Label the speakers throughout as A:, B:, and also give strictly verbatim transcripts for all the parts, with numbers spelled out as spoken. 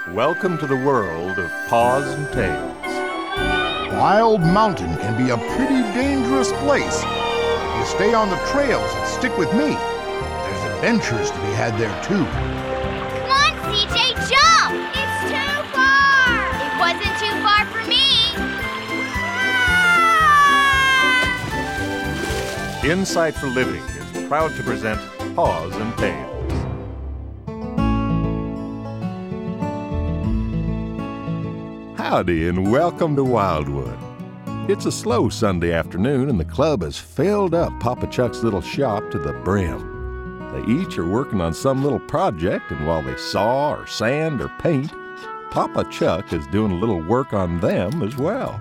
A: Welcome to the world of Paws and Tails.
B: Wild Mountain can be a pretty dangerous place. If you stay on the trails and stick with me, there's adventures to be had there too.
C: Come on, C J, jump! It's too far! It wasn't too far for me! Ah!
A: Insight for Living is proud to present Paws and Tails. Howdy and welcome to Wildwood. It's a slow Sunday afternoon and the club has filled up Papa Chuck's little shop to the brim. They each are working on some little project, and while they saw or sand or paint, Papa Chuck is doing a little work on them as well.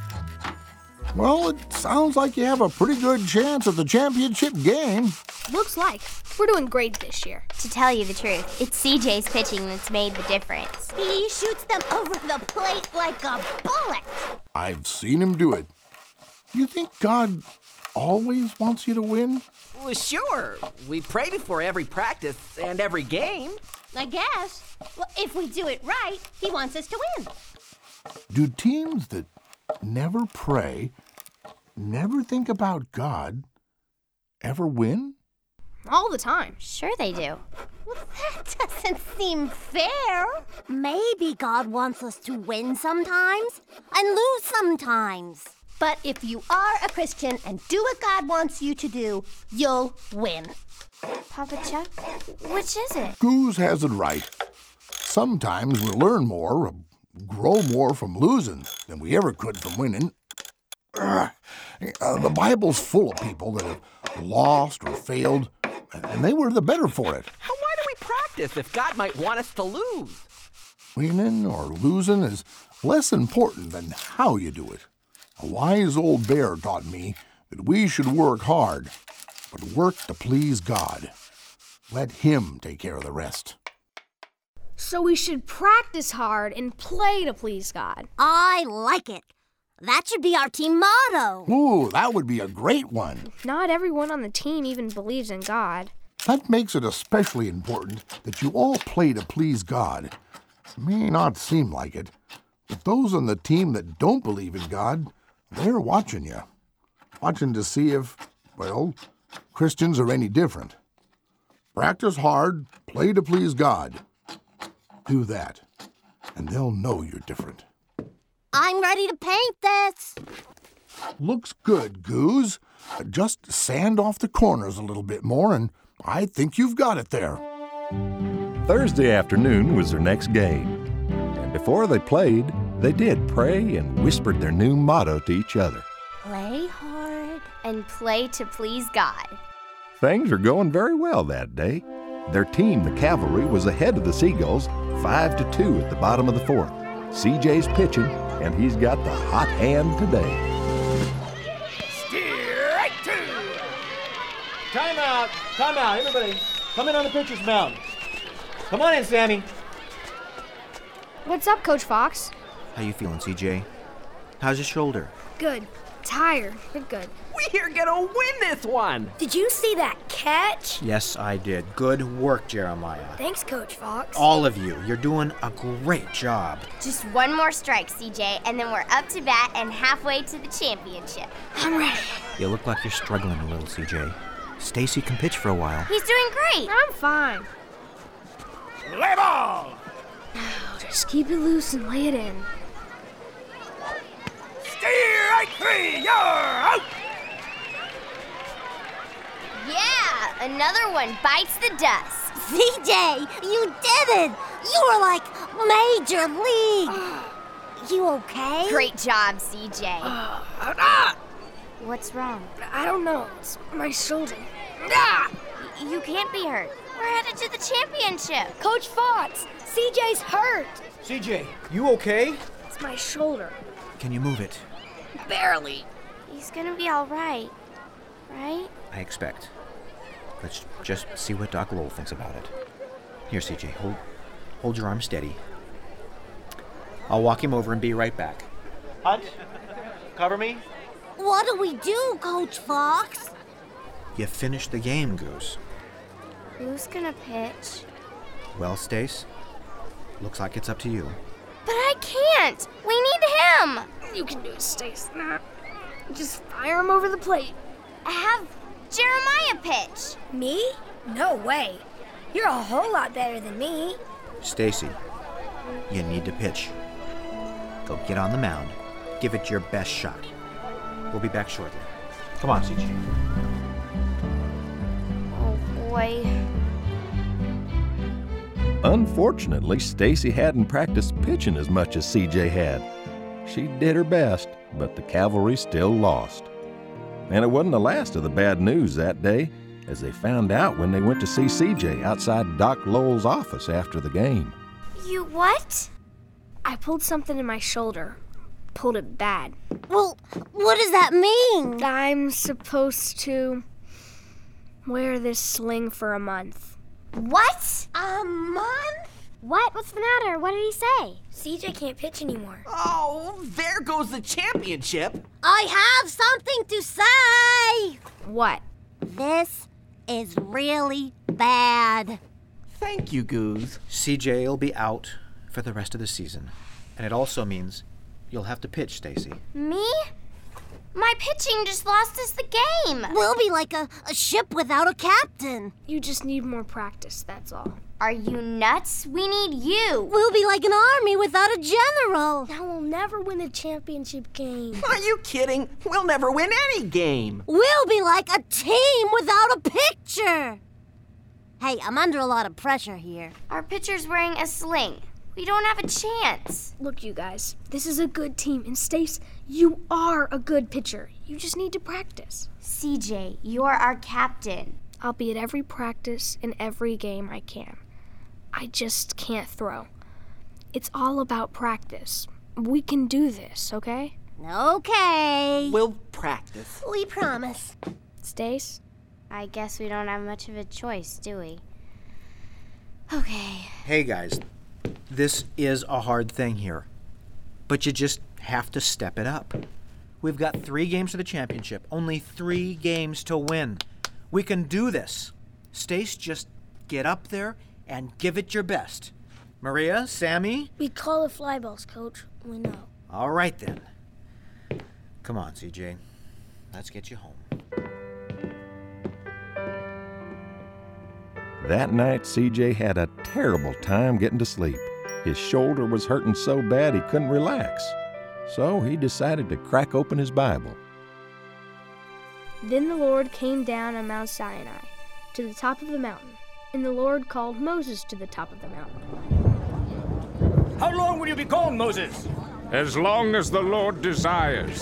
B: Well, it sounds like you have a pretty good chance at the championship game.
D: Looks like. We're doing great this year.
C: To tell you the truth, it's C J's pitching that's made the difference. He shoots them over the plate like a bullet.
B: I've seen him do it. You think God always wants you to win?
E: Well, sure. We pray before every practice and every game.
C: I guess. Well, if we do it right, he wants us to win.
B: Do teams that never pray, never think about God, ever win?
D: All the time.
C: Sure they do. Well, that doesn't seem fair. Maybe God wants us to win sometimes and lose sometimes. But if you are a Christian and do what God wants you to do, you'll win. Papa Chuck, which is it?
B: Goose has it right. Sometimes we learn more, grow more from losing than we ever could from winning. Uh, the Bible's full of people that have lost or failed, and they were the better for it.
E: Why do we practice if God might want us to lose?
B: Winning or losing is less important than how you do it. A wise old bear taught me that we should work hard, but work to please God. Let Him take care of the rest.
D: So we should practice hard and play to please God.
C: I like it. That should be our team motto.
B: Ooh, that would be a great one.
D: Not everyone on the team even believes in God.
B: That makes it especially important that you all play to please God. It may not seem like it, but those on the team that don't believe in God, they're watching you. Watching to see if, well, Christians are any different. Practice hard, play to please God. Do that, and they'll know you're different.
C: I'm ready to paint this.
B: Looks good, Goose. Just sand off the corners a little bit more, and I think you've got it there.
A: Thursday afternoon was their next game. And before they played, they did pray and whispered their new motto to each other.
C: Play hard and play to please God.
A: Things are going very well that day. Their team, the Cavalry, was ahead of the Seagulls, five to two at the bottom of the fourth. C J's pitching, and he's got the hot hand today.
F: Strike two! Time out! Time out! Everybody, come in on the pitcher's mound. Come on in, Sammy.
D: What's up, Coach Fox?
G: How you feeling, C J? How's your shoulder?
D: Good. Tired, but good.
E: We're gonna win this one!
D: Did you see that catch?
G: Yes, I did. Good work, Jeremiah.
D: Thanks, Coach Fox.
G: All of you, you're doing a great job.
C: Just one more strike, C J, and then we're up to bat and halfway to the championship.
D: I'm ready.
G: You look like you're struggling a little, C J. Stacy can pitch for a while.
C: He's doing great.
D: I'm fine.
F: Play ball!
D: Now, just keep it loose and lay it in.
F: Strike three! You're out!
C: Yeah, another one bites the dust. C J, you did it! You were like Major League. You okay? Great job, C J.
D: Uh, ah!
C: What's wrong?
D: I don't know. It's my shoulder.
C: Ah! Y- you can't be hurt. We're headed to the championship.
D: Coach Fox, C J's hurt.
F: C J, you okay?
D: It's my shoulder.
G: Can you move it?
D: Barely.
C: He's gonna be all right, right?
G: I expect. Let's just see what Doc Lowell thinks about it. Here, C J, hold, hold your arm steady. I'll walk him over and be right back.
F: Hunt, cover me.
C: What do we do, Coach Fox?
G: You finished the game, Goose.
C: Who's gonna pitch?
G: Well, Stace, Looks like it's up to you.
H: But I can't. We need him.
D: You can do it, Stace. Just fire him over the plate.
H: Have Jeremiah pitch.
I: Me? No way. You're a whole lot better than me.
G: Stacy, you need to pitch. Go get on the mound. Give it your best shot. We'll be back shortly. Come on, C J.
H: Oh, boy.
A: Unfortunately, Stacy hadn't practiced pitching as much as C J had. She did her best, but the Cavalry still lost. And it wasn't the last of the bad news that day, as they found out when they went to see C J outside Doc Lowell's office after the game.
H: You what?
D: I pulled something in my shoulder. Pulled it bad.
C: Well, what does that mean?
D: I'm supposed to wear this sling for a month.
H: What?
C: A month?
I: What? What's the matter? What did he say? C J can't pitch anymore.
E: Oh, there goes the championship.
C: I have something to say.
D: What?
C: This is really bad.
E: Thank you, Goose.
G: C J will be out for the rest of the season. And it also means you'll have to pitch, Stacy.
H: Me? My pitching just lost us the game.
C: We'll be like a, a ship without a captain.
D: You just need more practice, that's all.
H: Are you nuts? We need you.
C: We'll be like an army without a general.
I: Now we'll never win the championship game.
E: Are you kidding? We'll never win any game.
C: We'll be like a team without a picture. Hey, I'm under a lot of pressure here.
H: Our pitcher's wearing a sling. We don't have a chance.
D: Look, you guys, this is a good team. And Stace, you are a good pitcher. You just need to practice.
H: C J, you're our captain.
D: I'll be at every practice and every game I can. I just can't throw. It's all about practice. We can do this, okay?
C: Okay.
E: We'll practice.
C: We promise.
D: Stace?
H: I guess we don't have much of a choice, do we? Okay.
G: Hey, guys. This is a hard thing here, but you just have to step it up. We've got three games for the championship, only three games to win. We can do this. Stace, just get up there and give it your best. Maria, Sammy?
I: We call it fly balls, Coach. We know.
G: All right, then. Come on, C J. Let's get you home.
A: That night, C J had a terrible time getting to sleep. His shoulder was hurting so bad he couldn't relax. So he decided to crack open his Bible.
D: Then the Lord came down on Mount Sinai, to the top of the mountain, and the Lord called Moses to the top of the mountain.
F: How long will you be gone, Moses?
J: As long as the Lord desires.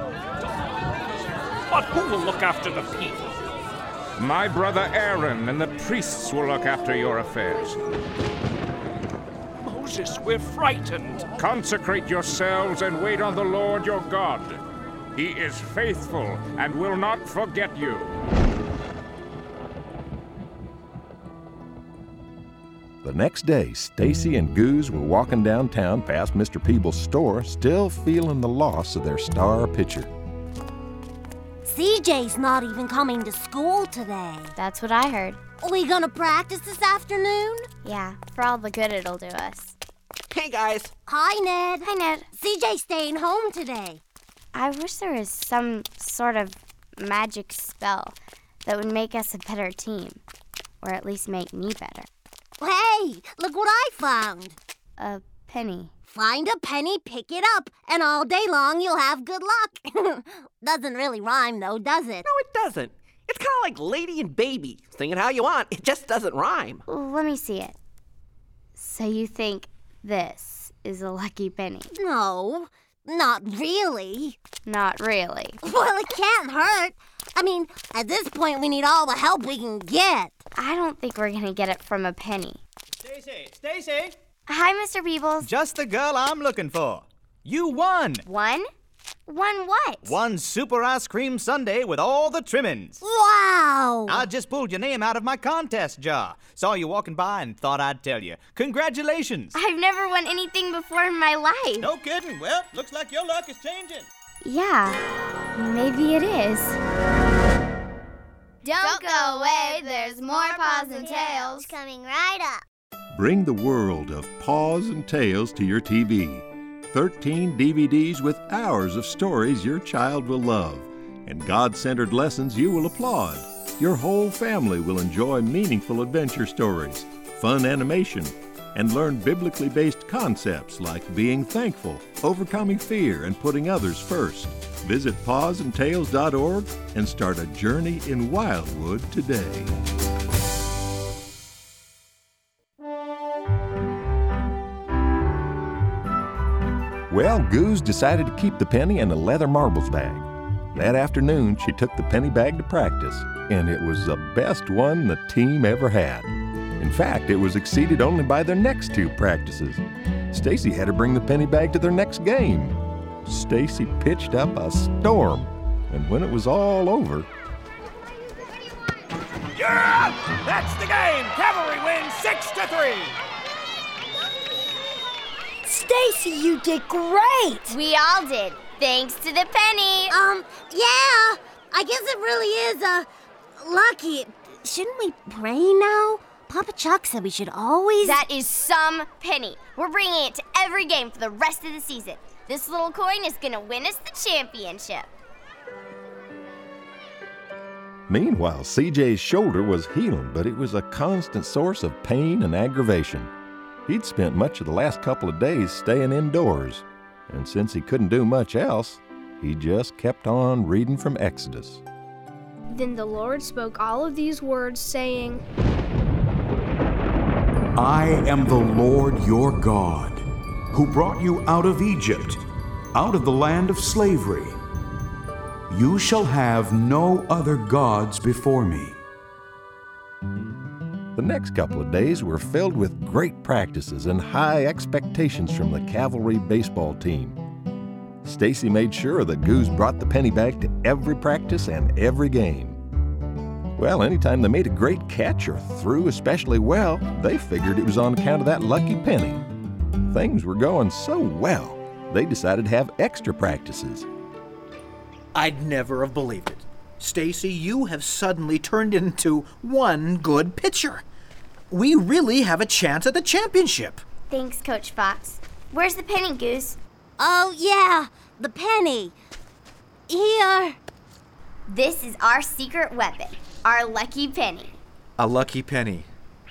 F: But who will look after the people?
J: My brother Aaron and the priests will look after your affairs.
F: Moses, we're frightened.
J: Consecrate yourselves and wait on the Lord your God. He is faithful and will not forget you.
A: The next day, Stacy and Goose were walking downtown past Mister Peebles' store, still feeling the loss of their star pitcher.
C: C J's not even coming to school today.
H: That's what I heard.
C: Are we gonna practice this afternoon?
H: Yeah, for all the good it'll do us.
E: Hey, guys.
C: Hi, Ned.
H: Hi, Ned.
C: C J's staying home today.
H: I wish there was some sort of magic spell that would make us a better team. Or at least make me better.
C: Hey, look what I found.
H: A penny.
C: Find a penny, pick it up, and all day long you'll have good luck. Doesn't really rhyme, though, does it?
E: No, it doesn't. It's kind of like Lady and Baby. Sing it how you want. It just doesn't rhyme.
H: Let me see it. So you think this is a lucky penny?
C: No, not really.
H: Not really.
C: Well, it can't hurt. I mean, at this point, we need all the help we can get.
H: I don't think we're gonna get it from a penny.
F: Stacy, Stacy.
H: Hi, Mister Peebles.
F: Just the girl I'm looking for. You won.
H: One? Won what?
F: One super ice cream sundae with all the trimmings.
C: Wow!
F: I just pulled your name out of my contest jar. Saw you walking by and thought I'd tell you. Congratulations.
H: I've never won anything before in my life.
F: No kidding. Well, looks like your luck is changing.
H: Yeah, maybe it is.
K: Don't go away, there's more Paws and Tales
C: coming right up.
A: Bring the world of Paws and Tales to your T V. thirteen D V Ds with hours of stories your child will love, and God-centered lessons you will applaud. Your whole family will enjoy meaningful adventure stories, fun animation, and learn biblically based concepts like being thankful, overcoming fear, and putting others first. Visit paws and tales dot org and start a journey in Wildwood today. Well, Goose decided to keep the penny in a leather marbles bag. That afternoon, she took the penny bag to practice, and it was the best one the team ever had. In fact, it was exceeded only by their next two practices. Stacy had to bring the penny bag to their next game. Stacy pitched up a storm, and when it was all over...
K: Yeah! That's the game! Cavalry wins six to three!
I: Stacy, you did great!
H: We all did, thanks to the penny.
C: Um, yeah, I guess it really is, uh, lucky. Shouldn't we pray now? Papa Chuck said we should always...
H: That is some penny. We're bringing it to every game for the rest of the season. This little coin is gonna win us the championship.
A: Meanwhile, C J's shoulder was healing, but it was a constant source of pain and aggravation. He'd spent much of the last couple of days staying indoors, and since he couldn't do much else, he just kept on reading from Exodus.
D: Then the Lord spoke all of these words, saying,
L: I am the Lord your God, who brought you out of Egypt, out of the land of slavery. You shall have no other gods before me.
A: The next couple of days were filled with great practices and high expectations from the Cavalry baseball team. Stacy made sure that Goose brought the penny bag to every practice and every game. Well, anytime they made a great catch or threw especially well, they figured it was on account of that lucky penny. Things were going so well, they decided to have extra practices.
G: I'd never have believed it. Stacy, you have suddenly turned into one good pitcher. We really have a chance at the championship.
H: Thanks, Coach Fox. Where's the penny, Goose?
C: Oh, yeah, the penny. Here.
H: This is our secret weapon, our lucky penny.
G: A lucky penny.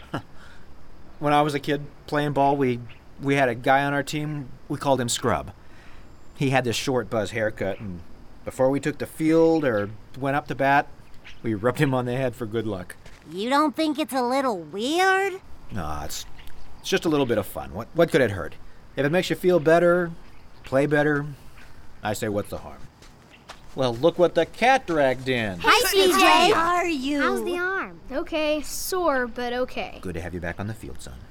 G: When I was a kid playing ball, we, we had a guy on our team, we called him Scrub. He had this short buzz haircut, and before we took the field or went up to bat, we rubbed him on the head for good luck.
C: You don't think it's a little weird?
G: No, it's, it's just a little bit of fun. What, what could it hurt? If it makes you feel better, play better, I say what's the harm? Well, look what the cat dragged in.
C: Hi, C J. How are you?
I: How's the arm?
D: Okay, sore, but okay.
G: Good to have you back on the field, son.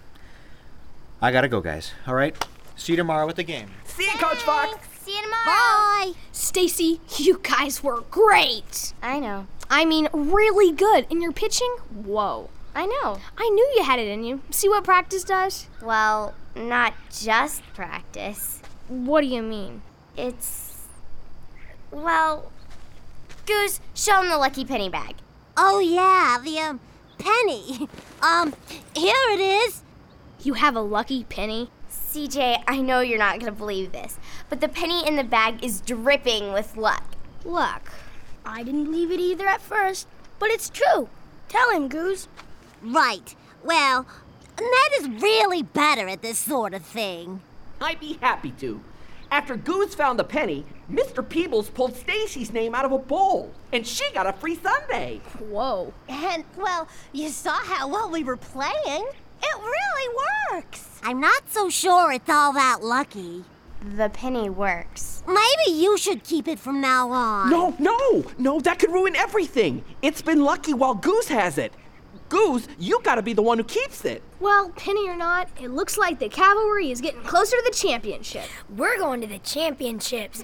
G: I gotta go, guys. All right? See you tomorrow at the game.
E: See you, Coach Fox.
H: See you tomorrow.
C: Bye.
D: Stacy, you guys were great.
H: I know.
D: I mean, really good. And your pitching? Whoa.
H: I know.
D: I knew you had it in you. See what practice does?
H: Well, not just practice.
D: What do you mean?
H: It's... Well... Goose, show him the lucky penny bag.
C: Oh, yeah, the, um, penny. Um, here it is.
D: You have a lucky penny?
H: C J, I know you're not going to believe this, but the penny in the bag is dripping with luck.
I: Luck. I didn't believe it either at first, but it's true. Tell him, Goose.
C: Right. Well, Ned is really better at this sort of thing.
E: I'd be happy to. After Goose found the penny, Mister Peebles pulled Stacy's name out of a bowl, and she got a free sundae.
D: Whoa.
C: And, well, you saw how well we were playing. It really works. I'm not so sure it's all that lucky.
H: The penny works.
C: Maybe you should keep it from now on.
E: No, no, no, that could ruin everything. It's been lucky while Goose has it. Goose, you gotta be the one who keeps it.
D: Well, penny or not, it looks like the Cavalry is getting closer to the championship.
I: We're going to the championships.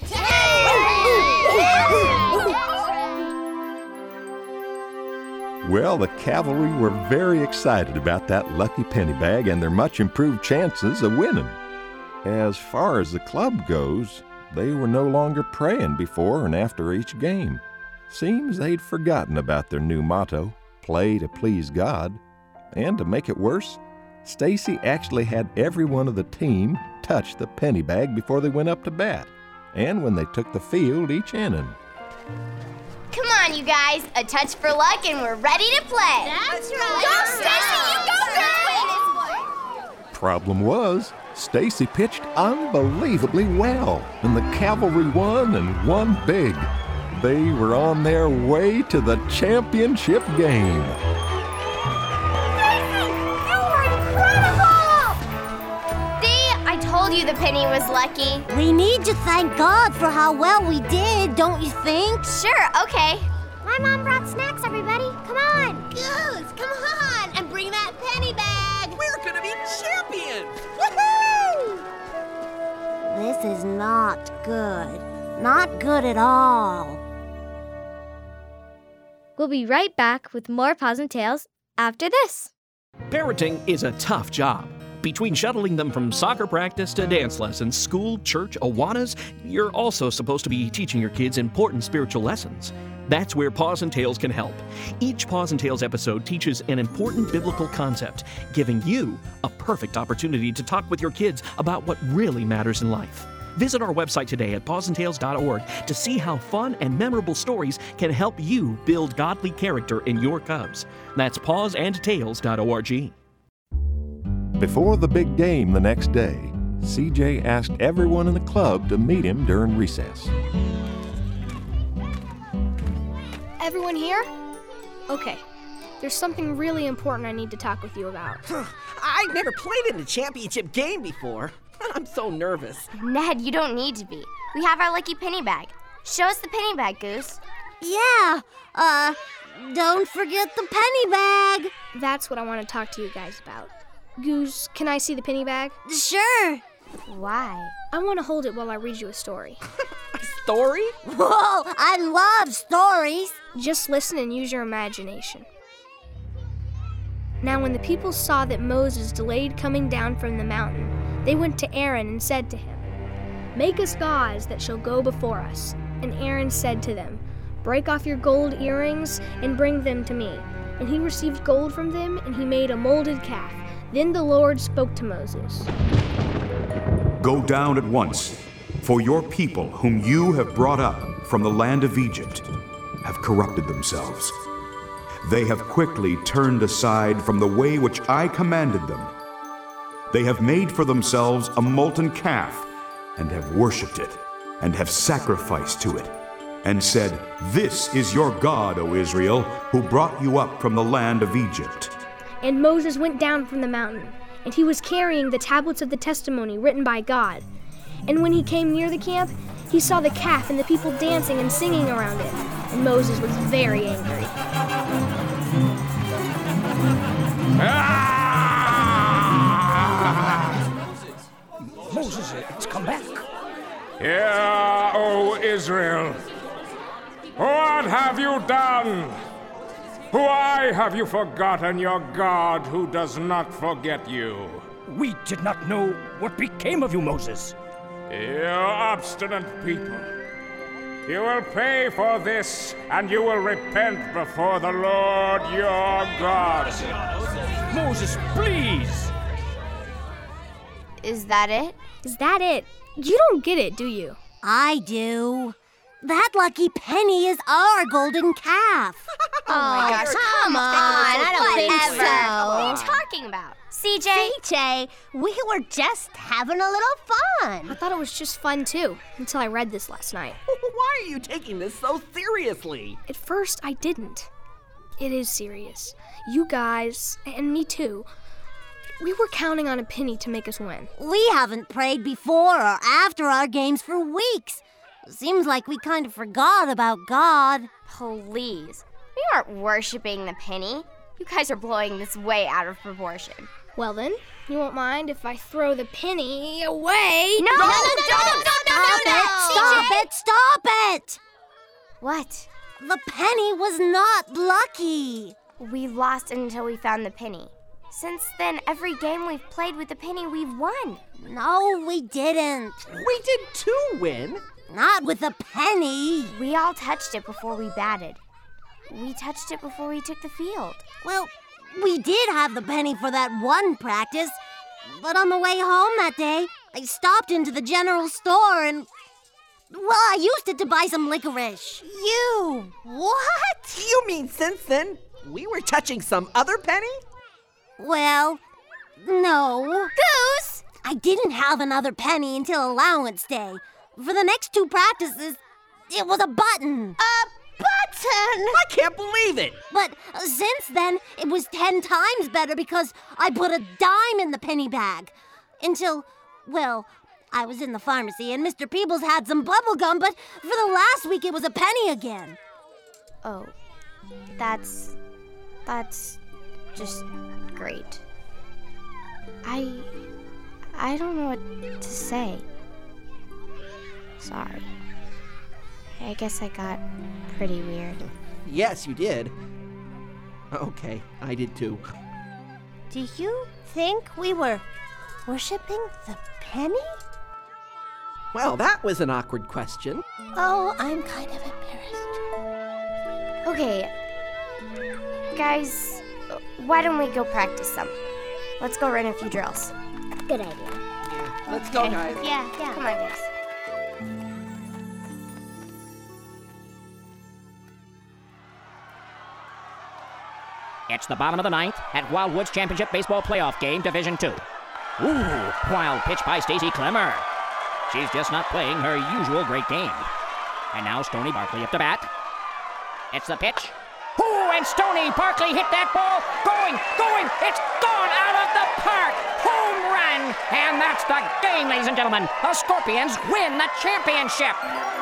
A: Well, the Cavalry were very excited about that lucky penny bag and their much improved chances of winning. As far as the club goes, they were no longer praying before and after each game. Seems they'd forgotten about their new motto, play to please God. And to make it worse, Stacy actually had every one of the team touch the penny bag before they went up to bat, and when they took the field each inning.
H: Come on, you guys. A touch for luck and we're ready to play.
C: That's right.
H: Go, Stacy, you go, girl.
A: Problem was, Stacy pitched unbelievably well, and the Cavalry won and won big. They were on their way to the championship game.
H: I told you the penny was lucky.
C: We need to thank God for how well we did, don't you think?
H: Sure, okay. My mom brought snacks, everybody. Come on.
C: Goose, come on and bring that penny bag.
E: We're gonna be champions!
C: Woohoo! This is not good. Not good at all.
M: We'll be right back with more Paws and Tales after this.
N: Parenting is a tough job. Between shuttling them from soccer practice to dance lessons, school, church, Awanas, you're also supposed to be teaching your kids important spiritual lessons. That's where Paws and Tales can help. Each Paws and Tales episode teaches an important biblical concept, giving you a perfect opportunity to talk with your kids about what really matters in life. Visit our website today at paws and tales dot org to see how fun and memorable stories can help you build godly character in your cubs. That's paws and tales dot org.
A: Before the big game the next day, C J asked everyone in the club to meet him during recess.
D: Everyone here? Okay. There's something really important I need to talk with you about.
E: I've never played in a championship game before. I'm so nervous.
H: Ned, you don't need to be. We have our lucky penny bag. Show us the penny bag, Goose.
C: Yeah, uh, don't forget the penny bag.
D: That's what I want to talk to you guys about. Goose, can I see the penny bag?
C: Sure.
H: Why?
D: I want to hold it while I read you a story.
E: A story?
C: Whoa, I love stories.
D: Just listen and use your imagination. Now when the people saw that Moses delayed coming down from the mountain, they went to Aaron and said to him, "Make us gods that shall go before us." And Aaron said to them, "Break off your gold earrings and bring them to me." And he received gold from them, and he made a molded calf. Then the Lord spoke to Moses.
L: Go down at once, for your people whom you have brought up from the land of Egypt have corrupted themselves. They have quickly turned aside from the way which I commanded them. They have made for themselves a molten calf, and have worshipped it, and have sacrificed to it, and said, "This is your God, O Israel, who brought you up from the land of Egypt."
D: And Moses went down from the mountain, and he was carrying the tablets of the testimony written by God. And when he came near the camp, he saw the calf and the people dancing and singing around it. And Moses was very angry.
K: Moses, it's come back.
J: Hear, O Israel, what have you done? Why have you forgotten your God who does not forget you?
K: We did not know what became of you, Moses.
J: You obstinate people. You will pay for this, and you will repent before the Lord your God.
K: Moses, please!
H: Is that it?
D: Is that it? You don't get it, do you?
C: I do. That lucky penny is our golden calf.
H: Oh, my gosh, come on. I don't think so. What are you talking about? C J?
C: C J, we were just having a little fun.
D: I thought it was just fun, too, until I read this last night.
E: Why are you taking this so seriously?
D: At first, I didn't. It is serious. You guys, and me too, we were counting on a penny to make us win.
C: We haven't prayed before or after our games for weeks. Seems like we kind of forgot about God.
H: Please. We aren't worshiping the penny. You guys are blowing this way out of proportion.
D: Well then, you won't mind if I throw the penny away?
H: No! No, no, no, no, no, no,
C: Stop
H: no, no,
C: it!
H: no.
C: Stop it! Stop it!
H: What?
C: The penny was not lucky.
H: We lost until we found the penny. Since then, every game we've played with the penny, we've won.
C: No, we didn't.
E: We did too win.
C: Not with a penny.
H: We all touched it before we batted. We touched it before we took the field.
C: Well, we did have the penny for that one practice, but on the way home that day, I stopped into the general store and, well, I used it to buy some licorice.
E: You? What? You mean since then, we were touching some other penny?
C: Well, no. Goose! I didn't have another penny until allowance day. For the next two practices, it was a button.
E: A button? I can't believe it.
C: But uh, since then, it was ten times better because I put a dime in the penny bag. Until, well, I was in the pharmacy and Mister Peebles had some bubble gum, but for the last week it was a penny again.
H: Oh, that's... that's just great. I... I don't know what to say. Sorry. I guess I got pretty weird.
E: Yes, you did. Okay, I did too.
C: Do you think we were worshipping the penny?
E: Well, that was an awkward question.
C: Oh, I'm kind of embarrassed.
H: Okay, guys, why don't we go practice some? Let's go run a few drills.
I: Good idea.
E: Yeah, let's go, guys.
H: Yeah, yeah. Come on, guys.
O: It's the bottom of the ninth at Wildwood's Championship Baseball Playoff Game, Division two. Ooh, wild pitch by Stacy Clemmer. She's just not playing her usual great game. And now Stony Barkley up to bat. It's the pitch. Ooh, and Stony Barkley hit that ball. Going, going, it's gone out of the park. Home run. And that's the game, ladies and gentlemen. The Scorpions win the championship.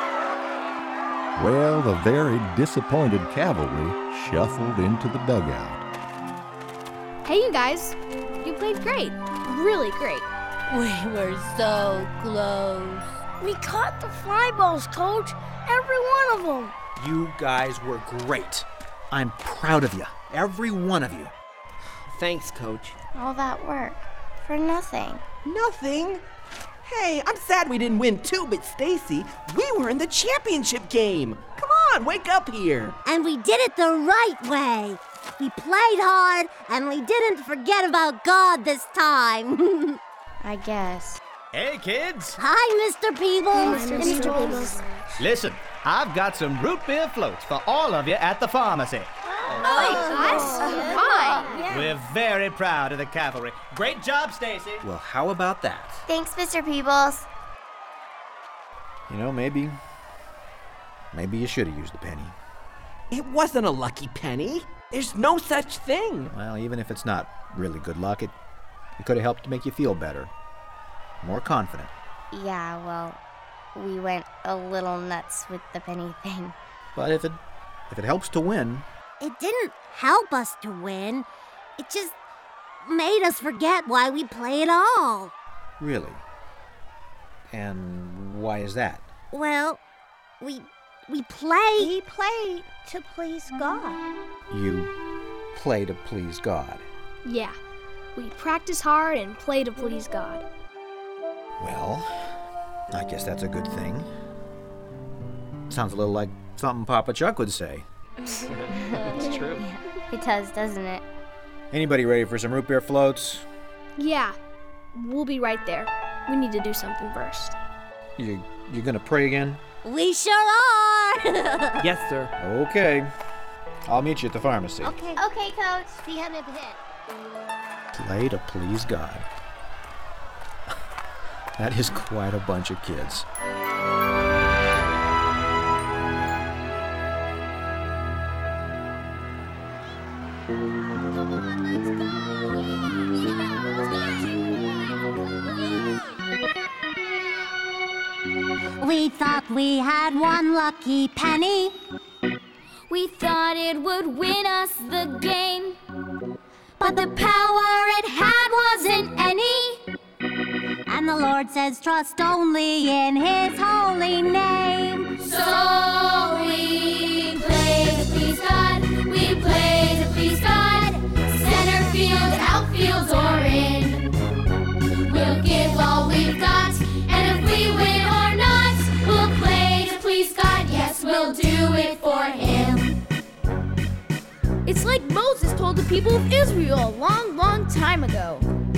A: Well, the very disappointed cavalry shuffled into the dugout.
D: Hey, you guys. You played great. Really great.
I: We were so close. We caught the fly balls, Coach. Every one of them.
G: You guys were great. I'm proud of you. Every one of you.
E: Thanks, Coach.
H: All that work for nothing.
E: Nothing? Hey, I'm sad we didn't win too, but Stacy, we were in the championship game. Come on, wake up here.
C: And we did it the right way. We played hard, and we didn't forget about God this time.
H: I guess.
P: Hey, kids.
C: Hi, Mister Peebles.
I: Hi, Mister Peebles.
P: Listen, I've got some root beer floats for all of you at the pharmacy.
D: Oh, fine.
P: We're very proud of the cavalry. Great job, Stacy.
G: Well, how about that?
H: Thanks, Mister Peebles.
G: You know, maybe... Maybe you should have used the penny.
E: It wasn't a lucky penny. There's no such thing.
G: Well, even if it's not really good luck, it, it could have helped to make you feel better. More confident.
H: Yeah, well, we went a little nuts with the penny thing.
G: But if it if it helps to win...
C: It didn't help us to win. It just made us forget why we play at all.
G: Really? And why is that?
C: Well, we we play...
I: We play to please God.
G: You play to please God.
D: Yeah, we practice hard and play to please God.
G: Well, I guess that's a good thing. Sounds a little like something Papa Chuck would say.
H: It's true. It does, doesn't it?
G: Anybody ready for some root beer floats?
D: Yeah, we'll be right there. We need to do something first.
G: You you gonna pray again?
C: We sure are!
E: Yes, sir.
G: Okay. I'll meet you at the pharmacy.
C: Okay.
H: Okay, Coach.
C: See him up ahead.
G: Play to please God. That is quite a bunch of kids.
C: We thought we had one lucky penny.
Q: We thought it would win us the game.
C: But the power it had wasn't any. And the Lord says trust only in His holy name.
Q: So we play to please God. We play to please God. Center field, outfield, or in. We'll give all we've got. And if we win or not, we'll play to please God. Yes, we'll do it for Him.
I: It's like Moses told the
D: people of Israel a long, long time ago.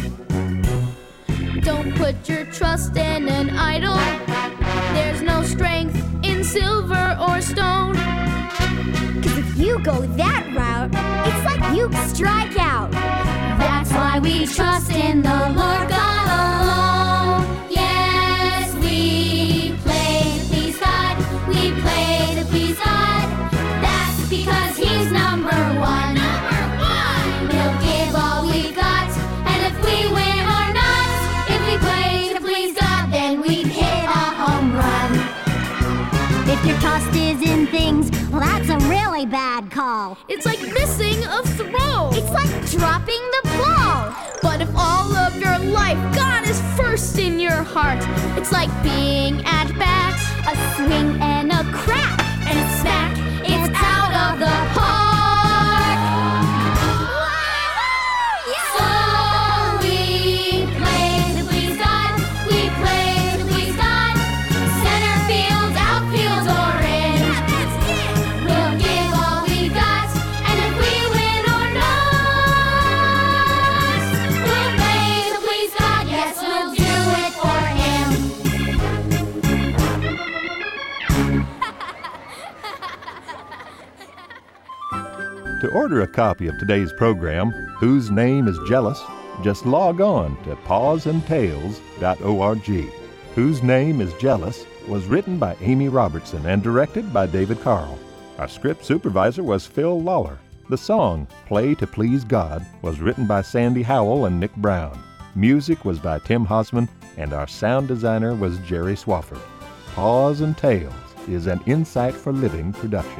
D: Don't put your trust in an idol. There's no strength in silver or stone.
C: Cause if you go that route, it's like you strike out.
Q: That's why we trust in the Lord God alone. Yes, we play to please God. We play to please God. That's because He's number one. Number one. We'll give all we got, and if we win or not, if we play to please God, then we'd hit a home run.
C: If your trust is in things, well, that's a really bad call.
D: It's like missing a throw.
C: It's like dropping the ball.
D: But if all of your life God is first in your heart, it's like being at bat.
C: A swing and a crack
D: And a smack, it's out of the park.
Q: So we play to please God. We play to please God. Center field, outfield, or in. We'll give all we got, and if we win or not, we'll play to please God. Yes, we'll do it for Him.
A: To order a copy of today's program, Whose Name is Jealous, just log on to paws and tales dot org. Whose Name is Jealous was written by Amy Robertson and directed by David Carl. Our script supervisor was Phil Lawler. The song, Play to Please God, was written by Sandy Howell and Nick Brown. Music was by Tim Hosman, and our sound designer was Jerry Swafford. Paws and Tales is an Insight for Living production.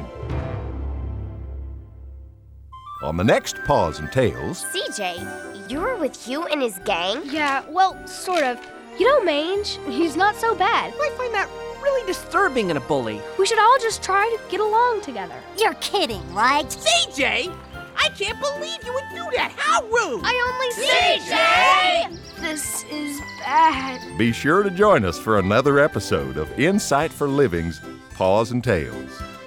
A: On the next Paws and Tales...
H: C J, you were with Hugh and his gang?
D: Yeah, well, sort of. You know Mange, he's not so bad.
E: I find that really disturbing in a bully.
D: We should all just try to get along together.
C: You're kidding, right?
K: C J, I can't believe you would do that. How rude!
D: I only
K: C J!
D: This is bad.
A: Be sure to join us for another episode of Insight for Living's Paws and Tales.